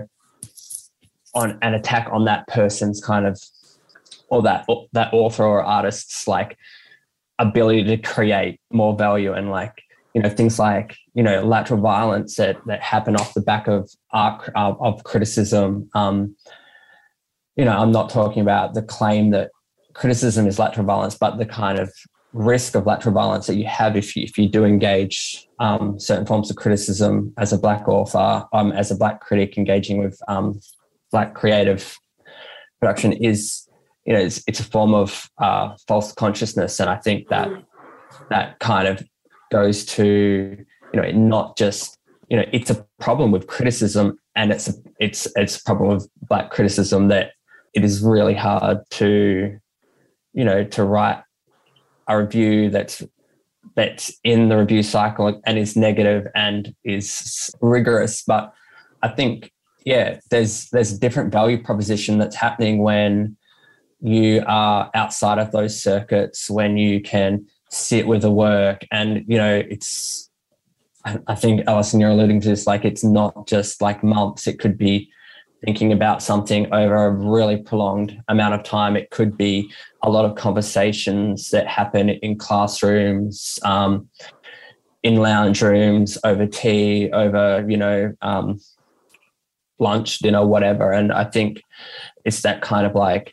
on an attack on that person's kind of, or that that author or artist's like ability to create more value. And like, you know, things like, you know, lateral violence that that happen off the back of art of, of criticism. Um, you know, I'm not talking about the claim that criticism is lateral violence, but the kind of risk of lateral violence that you have if you if you do engage um, certain forms of criticism as a black author, um, as a black critic engaging with um, black creative production is, you know, it's, it's a form of uh, false consciousness. And I think that that kind of goes to, you know, not just, you know, it's a problem with criticism, and it's a, it's it's a problem with black criticism that it is really hard to, you know, to write a review that's that's in the review cycle and is negative and is rigorous. But I think, yeah, there's there's a different value proposition that's happening when you are outside of those circuits, when you can sit with the work. And, you know, it's, I think, Alison, you're alluding to this, like it's not just like months. It could be thinking about something over a really prolonged amount of time. It could be a lot of conversations that happen in classrooms, um, in lounge rooms, over tea, over, you know, um, lunch, dinner, whatever. And I think it's that kind of like,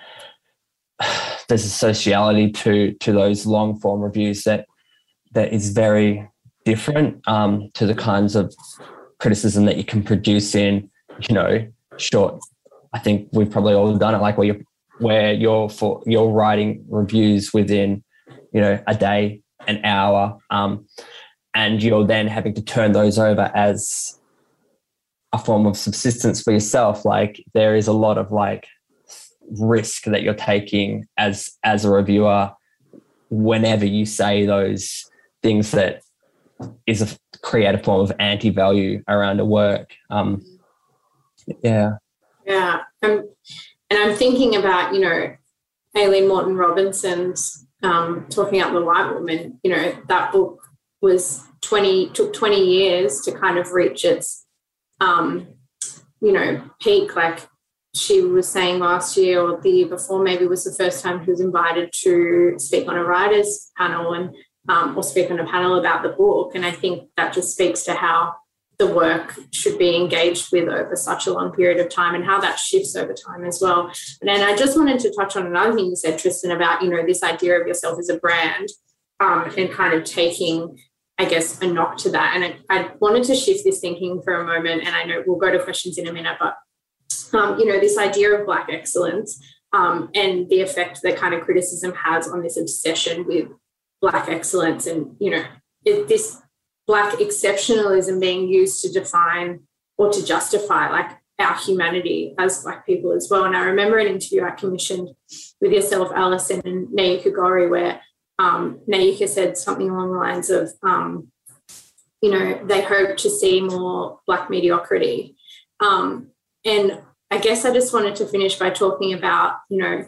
there's a sociality to to those long form reviews that that is very different um, to the kinds of criticism that you can produce in, you know, short. I think we've probably all done it, like where you're where you're for you're writing reviews within, you know, a day, an hour, um, and you're then having to turn those over as a form of subsistence for yourself. Like there is a lot of like risk that you're taking as as a reviewer whenever you say those things that is a create a form of anti-value around a work. Um, yeah. Yeah. Um, and I'm thinking about, you know, Aileen Moreton Robinson's um, Talking Up the White Woman. You know, that book was twenty, took twenty years to kind of reach its, um, you know, peak. Like she was saying last year or the year before, maybe was the first time she was invited to speak on a writer's panel and um, or speak on a panel about the book. And I think that just speaks to how the work should be engaged with over such a long period of time and how that shifts over time as well. And then I just wanted to touch on another thing you said, Tristan, about, you know, this idea of yourself as a brand um, and kind of taking, I guess, a knock to that. And I, I wanted to shift this thinking for a moment, and I know we'll go to questions in a minute, but, um, you know, this idea of Black excellence um, and the effect that kind of criticism has on this obsession with Black excellence and, you know, it, this Black exceptionalism being used to define or to justify like our humanity as Black people as well. And I remember an interview I commissioned with yourself, Alison, and Nayuka Gori, where um, Nayuka said something along the lines of, um, you know, they hope to see more Black mediocrity. Um, and I guess I just wanted to finish by talking about, you know,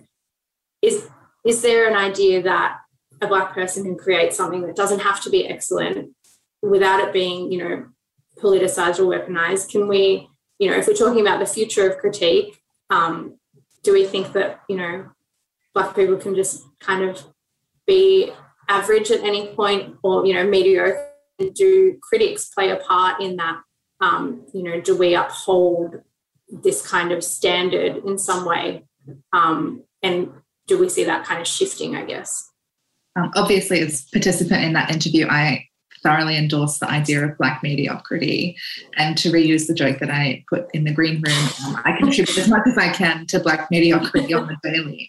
is is there an idea that a Black person can create something that doesn't have to be excellent without it being, you know, politicized or weaponized? Can we, you know, if we're talking about the future of critique, um, do we think that, you know, Black people can just kind of be average at any point, or, you know, mediocre? Do critics play a part in that? Um, you know, do we uphold this kind of standard in some way? Um, and do we see that kind of shifting, I guess? Um, obviously, as a participant in that interview, I thoroughly endorse the idea of Black mediocrity. And to reuse the joke that I put in the green room, um, I contribute as much as I can to Black mediocrity on the daily.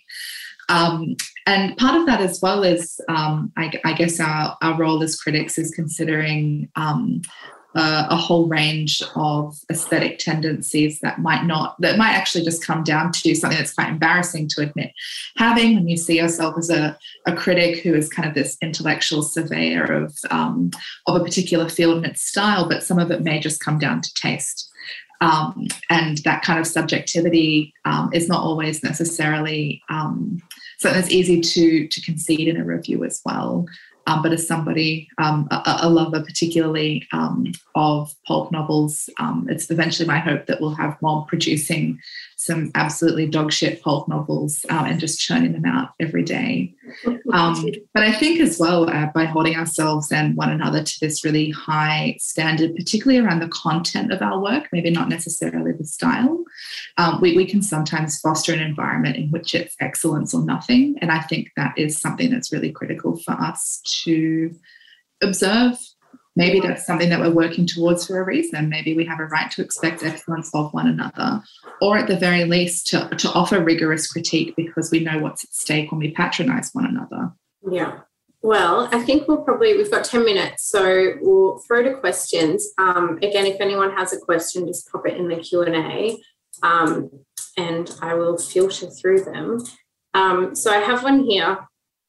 Um, and part of that as well is, um, I, I guess, our, our role as critics is considering um, uh, a whole range of aesthetic tendencies that might not, that might actually just come down to something that's quite embarrassing to admit having when you see yourself as a, a critic who is kind of this intellectual surveyor of, um, of a particular field and its style, but some of it may just come down to taste. Um, and that kind of subjectivity um, is not always necessarily um, something that's easy to, to concede in a review as well. Um, but as somebody, um, a, a lover particularly um, of pulp novels, um, it's eventually my hope that we'll have Mob producing some absolutely dog shit pulp novels uh, and just churning them out every day. Um, but I think as well, uh, by holding ourselves and one another to this really high standard, particularly around the content of our work, maybe not necessarily the style, um, we, we can sometimes foster an environment in which it's excellence or nothing. And I think that is something that's really critical for us to observe. Maybe that's something that we're working towards for a reason. Maybe we have a right to expect excellence of one another, or at the very least to, to offer rigorous critique because we know what's at stake when we patronise one another. Yeah. Well, I think we'll probably, we've got ten minutes, so we'll throw to questions. Um, again, if anyone has a question, just pop it in the Q and A um, and I will filter through them. Um, so I have one here.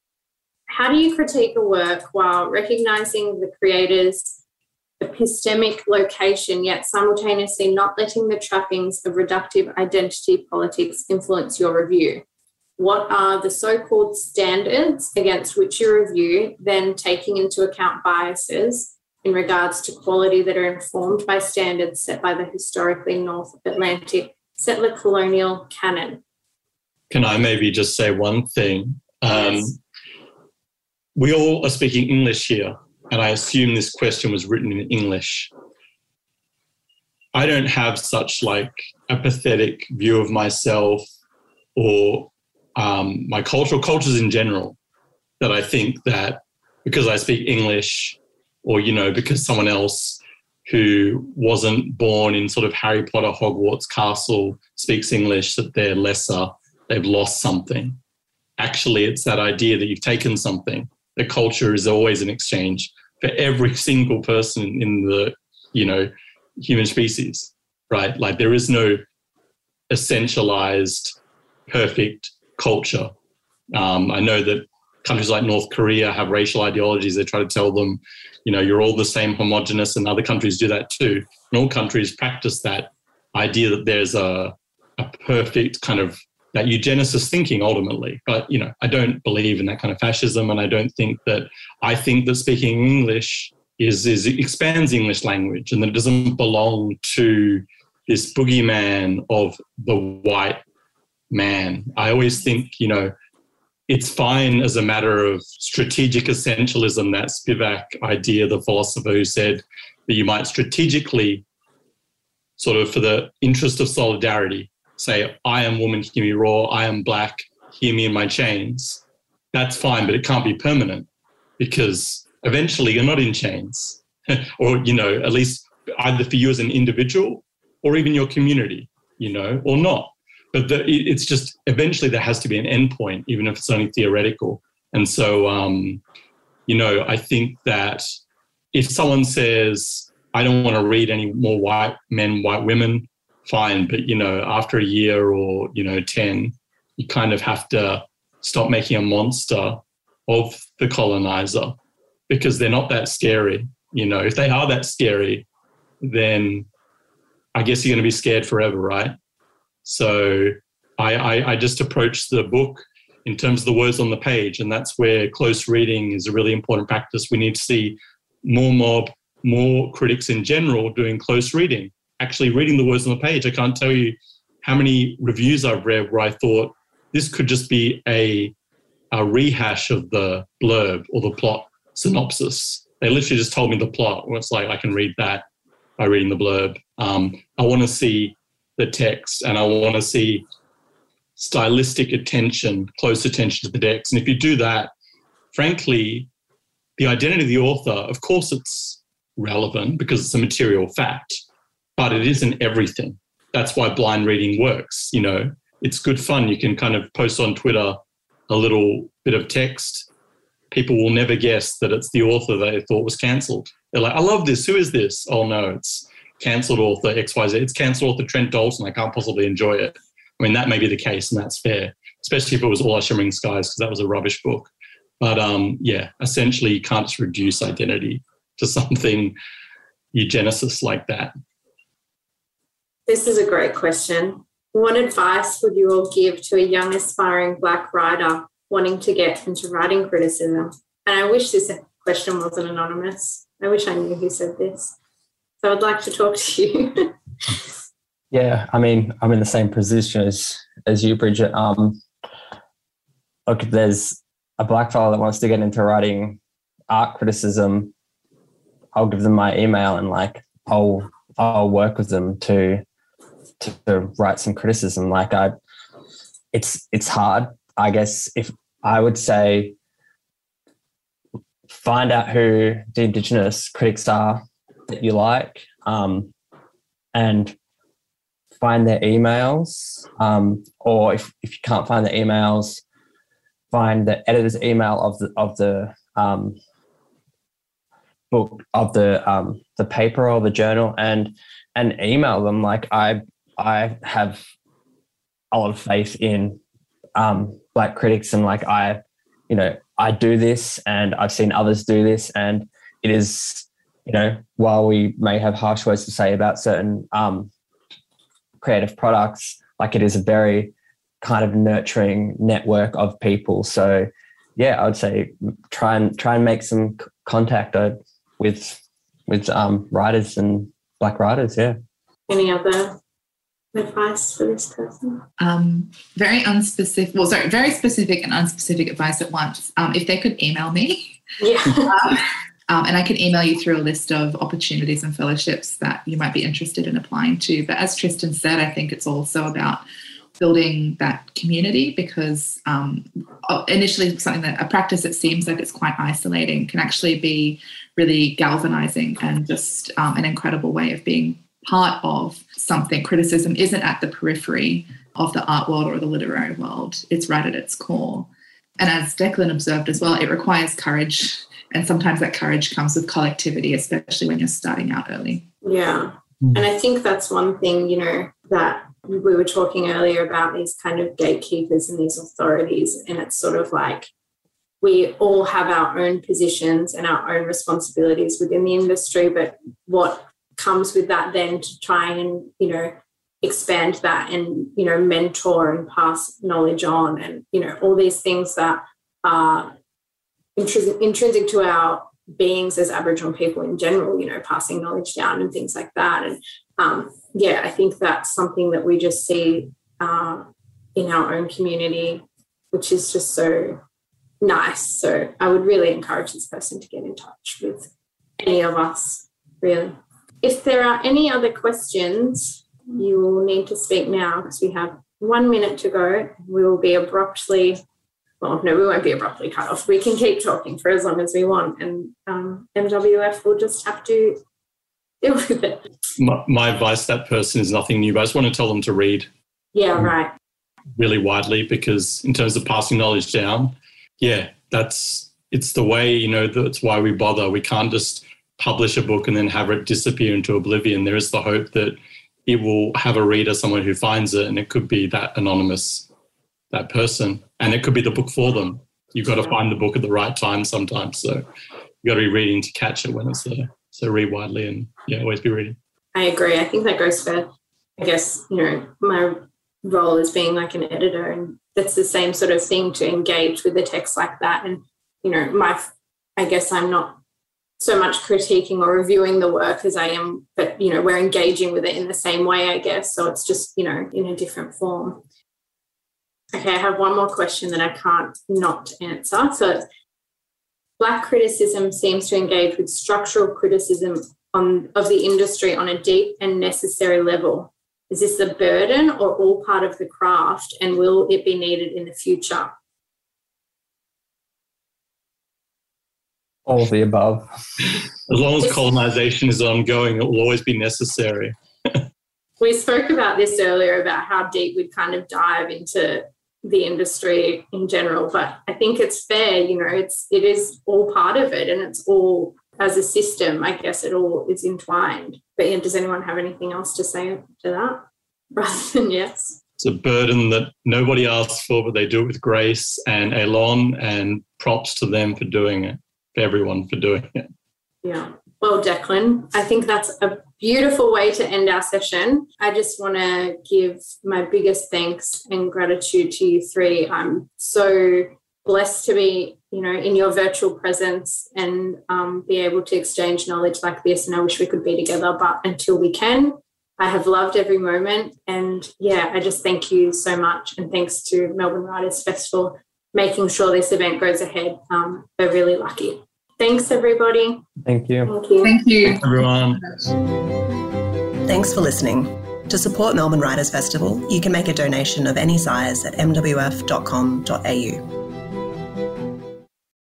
How do you critique a work while recognising the creator's epistemic location, yet simultaneously not letting the trappings of reductive identity politics influence your review? What are the so-called standards against which you review, then taking into account biases in regards to quality that are informed by standards set by the historically North Atlantic settler colonial canon? Can I maybe just say one thing? Um, Yes. We all are speaking English here, and I assume this question was written in English. I don't have such like a pathetic view of myself or um, my cultural cultures in general that I think that because I speak English or, you know, because someone else who wasn't born in sort of Harry Potter Hogwarts castle speaks English, that they're lesser, they've lost something. Actually, it's that idea that you've taken something. The culture is always an exchange for every single person in the, you know, human species, right? Like there is no essentialized, perfect culture. Um, I know that countries like North Korea have racial ideologies. They try to tell them, you know, you're all the same, homogenous, and other countries do that too. And all countries practice that idea that there's a, a perfect kind of that eugenicist thinking ultimately. But, you know, I don't believe in that kind of fascism, and I don't think that, I think that speaking English is, is it expands English language and that it doesn't belong to this boogeyman of the white man. I always think, you know, it's fine as a matter of strategic essentialism, that Spivak idea, the philosopher who said that you might strategically sort of for the interest of solidarity say, I am woman, hear me roar, I am black, hear me in my chains. That's fine, but it can't be permanent because eventually you're not in chains or, you know, at least either for you as an individual or even your community, you know, or not. But the, it's just eventually there has to be an endpoint, even if it's only theoretical. And so, um, you know, I think that if someone says, I don't want to read any more white men, white women, fine. But, you know, after a year or, you know, ten, you kind of have to stop making a monster of the colonizer, because they're not that scary. You know, if they are that scary, then I guess you're going to be scared forever, right? So I, I, I just approach the book in terms of the words on the page, and that's where close reading is a really important practice. We need to see more mob, more critics in general doing close reading, actually reading the words on the page. I can't tell you how many reviews I've read where I thought this could just be a, a rehash of the blurb or the plot synopsis. They literally just told me the plot, where it's like I can read that by reading the blurb. Um, I want to see the text, and I want to see stylistic attention, close attention to the text. And if you do that, frankly, the identity of the author, of course it's relevant because it's a material fact, but it isn't everything. That's why blind reading works. You know, it's good fun. You can kind of post on Twitter a little bit of text. People will never guess that it's the author they thought was cancelled. They're like, I love this. Who is this? Oh, no, it's cancelled author X Y Z. It's cancelled author Trent Dalton. I can't possibly enjoy it. I mean, that may be the case, and that's fair, especially if it was All Our Shimmering Skies, because that was a rubbish book. But, um, yeah, essentially you can't just reduce identity to something eugenicist like that. This is a great question. What advice would you all give to a young aspiring Black writer wanting to get into writing criticism? And I wish this question wasn't anonymous. I wish I knew who said this. So I'd like to talk to you. Yeah, I mean, I'm in the same position as as you, Bridget. Um, look, if there's a Black fellow that wants to get into writing art criticism, I'll give them my email, and like I'll I'll work with them to to, to write some criticism. Like I, it's it's hard. I guess if I would say, find out who the Indigenous critics are that you like, um, and find their emails, um, or if, if you can't find the emails, find the editor's email of the of the um, book of the um, the paper or the journal, and and email them. Like I I have a lot of faith in um, Black critics, and like I, you know, I do this, and I've seen others do this, and it is, you know, while we may have harsh words to say about certain um, creative products, like it is a very kind of nurturing network of people. So yeah, I would say try and try and make some c- contact uh, with with um, writers and Black writers. Yeah. Any other advice for this person? Um, very unspecific. Well, sorry, very specific and unspecific advice at once. Um, if they could email me. Yeah. um, Um, and I can email you through a list of opportunities and fellowships that you might be interested in applying to. But as Tristan said, I think it's also about building that community, because um, initially something that a practice that seems like it's quite isolating can actually be really galvanizing and just um, an incredible way of being part of something. Criticism isn't at the periphery of the art world or the literary world. It's right at its core. And as Declan observed as well, it requires courage. And sometimes that courage comes with collectivity, especially when you're starting out early. Yeah. And I think that's one thing, you know, that we were talking earlier about, these kind of gatekeepers and these authorities. And it's sort of like we all have our own positions and our own responsibilities within the industry, but what comes with that then to try and, you know, expand that and, you know, mentor and pass knowledge on, and, you know, all these things that are intrinsic, intrinsic to our beings as Aboriginal people in general, you know, passing knowledge down and things like that. And um, yeah, I think that's something that we just see uh, in our own community, which is just so nice. So I would really encourage this person to get in touch with any of us, really. If there are any other questions, you will need to speak now, because we have one minute to go. We will be abruptly Well, no, we won't be abruptly cut off. We can keep talking for as long as we want, and um, M W F will just have to deal with it. My, my advice to that person is nothing new, but I just want to tell them to read. Yeah, right. Really widely, because in terms of passing knowledge down, yeah, that's it's the way, you know, that's why we bother. We can't just publish a book and then have it disappear into oblivion. There is the hope that it will have a reader, someone who finds it, and it could be that anonymous, that person, and it could be the book for them. You've got to find the book at the right time sometimes. So you've got to be reading to catch it when it's there. So read widely and, yeah, always be reading. I agree. I think that goes for, I guess, you know, my role as being like an editor, and that's the same sort of thing, to engage with the text like that. And, you know, my, I guess I'm not so much critiquing or reviewing the work as I am, but, you know, we're engaging with it in the same way, I guess. So it's just, you know, in a different form. Okay, I have one more question that I can't not answer. So it's, Black criticism seems to engage with structural criticism on, of the industry on a deep and necessary level. Is this a burden or all part of the craft, and will it be needed in the future? All of the above. As long as colonisation is ongoing, it will always be necessary. We spoke about this earlier, about how deep we'd kind of dive into the industry in general, but I think it's fair, you know, it's it is all part of it, and it's all, as a system, I guess it all is entwined. But yeah, does anyone have anything else to say to that rather than yes? It's a burden that nobody asks for, but they do it with grace and elan, and props to them for doing it, for everyone for doing it. Yeah. Well, Declan, I think that's a beautiful way to end our session. I just want to give my biggest thanks and gratitude to you three. I'm so blessed to be, you know, in your virtual presence and um, be able to exchange knowledge like this. And I wish we could be together, but until we can, I have loved every moment. And yeah, I just thank you so much. And thanks to Melbourne Writers Festival making sure this event goes ahead. Um, we're really lucky. Thanks, everybody. Thank you. Thank you. Thank you. Thanks, everyone. Thanks for listening. To support Melbourne Writers Festival, you can make a donation of any size at m w f dot com dot a u.